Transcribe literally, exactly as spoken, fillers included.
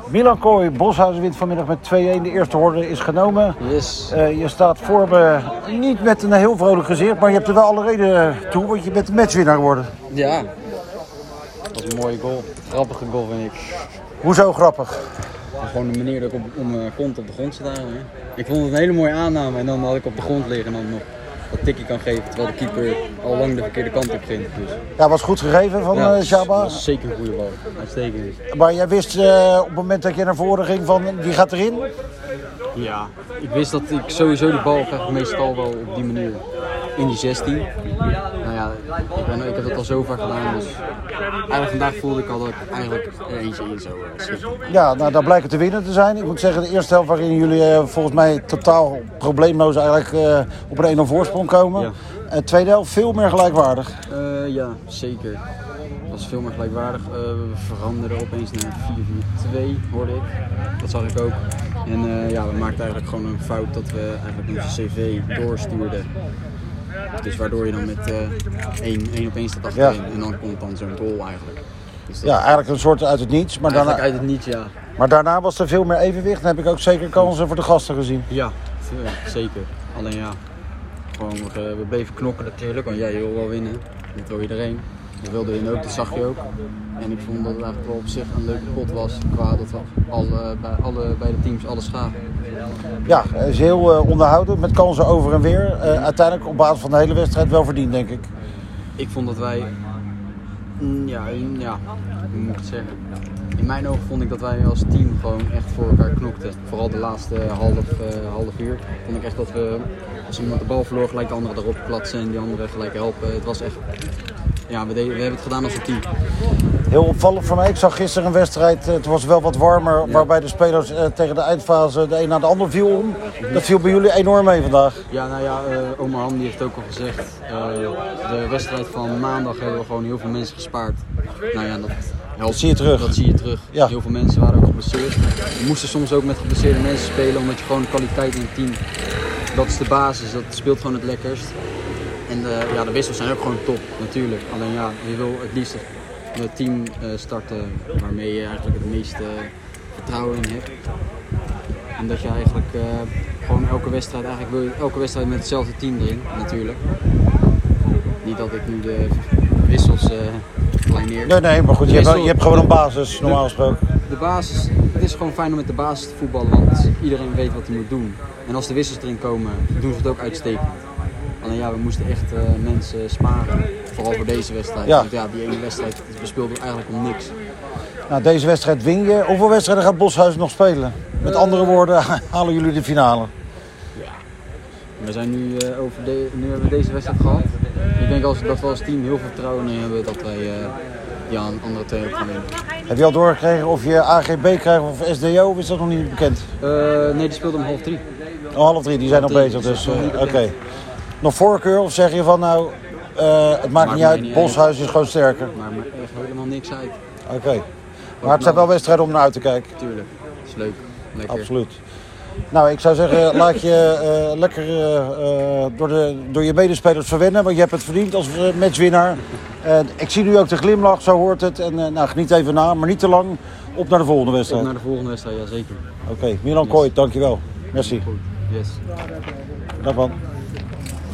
Milan Kooi, Boshuizen wint vanmiddag met twee-een. De eerste horde is genomen. Yes. Uh, je staat voor me niet met een heel vrolijk gezicht, maar je hebt er wel alle reden toe, want je bent de matchwinnaar geworden. Ja, dat was een mooie goal. Grappige goal vind ik. Hoezo grappig? Gewoon de manier dat ik op, om mijn kont op de grond zat. Ik vond het een hele mooie aanname en dan had ik op de grond liggen en dan nog dat tikje kan geven, terwijl de keeper al lang de verkeerde kant op ging. Dus. Ja, was goed gegeven van ja, uh, Sjaba. Dat was zeker een goede bal. Uitstekend. Maar jij wist uh, op het moment dat je naar voren ging van die gaat erin? Ja, ik wist dat ik sowieso de bal krijg meestal wel op die manier in die zestien. Nou ja, ik, ben, ik heb dat al zo vaak gedaan, dus eigenlijk vandaag voelde ik al dat ik eigenlijk er eentje in zou schieten. Ja, nou daar blijkt het te winnen te zijn. Ik moet zeggen, de eerste helft waarin jullie uh, volgens mij totaal probleemloos eigenlijk uh, op een één nul voorsprong komen. Ja. De uh, tweede helft veel meer gelijkwaardig. Uh, ja, zeker. Het was veel meer gelijkwaardig. Uh, we veranderden opeens naar vier vier twee, hoorde ik. Dat zag ik ook. En uh, ja, we maakten eigenlijk gewoon een fout dat we eigenlijk onze cv doorstuurden. Dus waardoor je dan met uh, één, één op één staat achterin. Ja. En dan komt dan zo'n goal eigenlijk. Dus ja, eigenlijk een soort uit het niets. Maar eigenlijk daarna, uit het niets, ja. Maar daarna was er veel meer evenwicht. Dan heb ik ook zeker kansen voor de gasten gezien. Ja, ja zeker. Alleen ja, gewoon, we, we bleven knokken natuurlijk. Want jij wil wel winnen. Dat wil iedereen. We wilden winnen ook, dat zag je ook. En ik vond dat het eigenlijk wel op zich een leuke pot was. Qua dat we alle, bij alle beide teams alles gaven. Ja, het is heel uh, onderhoudend met kansen over en weer. Uh, uiteindelijk op basis van de hele wedstrijd wel verdiend, denk ik. Ik vond dat wij, mm, ja, ja, hoe moet ik het zeggen? In mijn ogen vond ik dat wij als team gewoon echt voor elkaar knokten. Vooral de laatste half, uh, half uur vond ik echt dat we, als iemand de bal verloor, gelijk de andere erop platsen en die andere gelijk helpen. Het was echt, ja, we, deden, we hebben het gedaan als een team. Heel opvallend voor mij. Ik zag gisteren een wedstrijd, het was wel wat warmer, ja. Waarbij de spelers uh, tegen de eindfase de een na de ander viel om. Dat viel bij jullie enorm mee vandaag. Ja, nou ja, uh, Omar Han die heeft ook al gezegd, uh, de wedstrijd van maandag hebben we gewoon heel veel mensen gespaard. Nou ja, dat, helpt, dat zie je terug. Dat zie je terug. Ja. Heel veel mensen waren ook geblesseerd. We moesten soms ook met geblesseerde mensen spelen, omdat je gewoon de kwaliteit in het team, dat is de basis, dat speelt gewoon het lekkerst. En de, ja, de wissels zijn ook gewoon top, natuurlijk. Alleen ja, je wil het liefst het team uh, starten waarmee je eigenlijk het meeste vertrouwen in hebt. En dat je eigenlijk uh, gewoon elke wedstrijd, eigenlijk wil je elke wedstrijd met hetzelfde team erin, natuurlijk. Niet dat ik nu de wissels uh, kleineer. Nee, nee, maar goed, je, Wissel, hebt, je hebt gewoon een basis, normaal gesproken. De basis, het is gewoon fijn om met de basis te voetballen, want iedereen weet wat hij moet doen. En als de wissels erin komen, doen ze het ook uitstekend. Alleen ja, we moesten echt uh, mensen sparen, vooral voor deze wedstrijd. Ja. Want ja, die ene wedstrijd bespeelde eigenlijk om niks. Nou, deze wedstrijd win je. Hoeveel wedstrijden gaat Boshuizen nog spelen? Met uh, andere woorden, halen jullie de finale? Ja, we zijn nu, uh, over de, nu hebben we deze wedstrijd gehad. Ik denk als, dat we als team heel veel vertrouwen in hebben dat wij uh, ja, een andere twee ook gaan winnen. Heb je al doorgekregen of je A G B krijgt of S D O, of is dat nog niet bekend? Uh, nee, die speelde om half drie. Oh, half drie, die zijn nog bezig, dus uh, oké. Okay. Nog voorkeur of zeg je van nou, uh, het maakt, maakt niet uit, Boshuizen is gewoon sterker? Maakt me echt helemaal niks uit. Oké, okay. Maar het zijn wel wedstrijden om naar uit te kijken. Tuurlijk, dat is leuk. Lekker. Absoluut. Nou, ik zou zeggen, laat je uh, lekker uh, uh, door, de, door je medespelers verwennen, want je hebt het verdiend als uh, matchwinnaar. Uh, ik zie nu ook de glimlach, zo hoort het. En uh, nou, geniet even na, maar niet te lang. Op naar de volgende wedstrijd. Op naar de volgende wedstrijd, ja zeker. Oké, okay. Milan yes. Kooi, dankjewel. Merci. Goed. Yes. Dag man.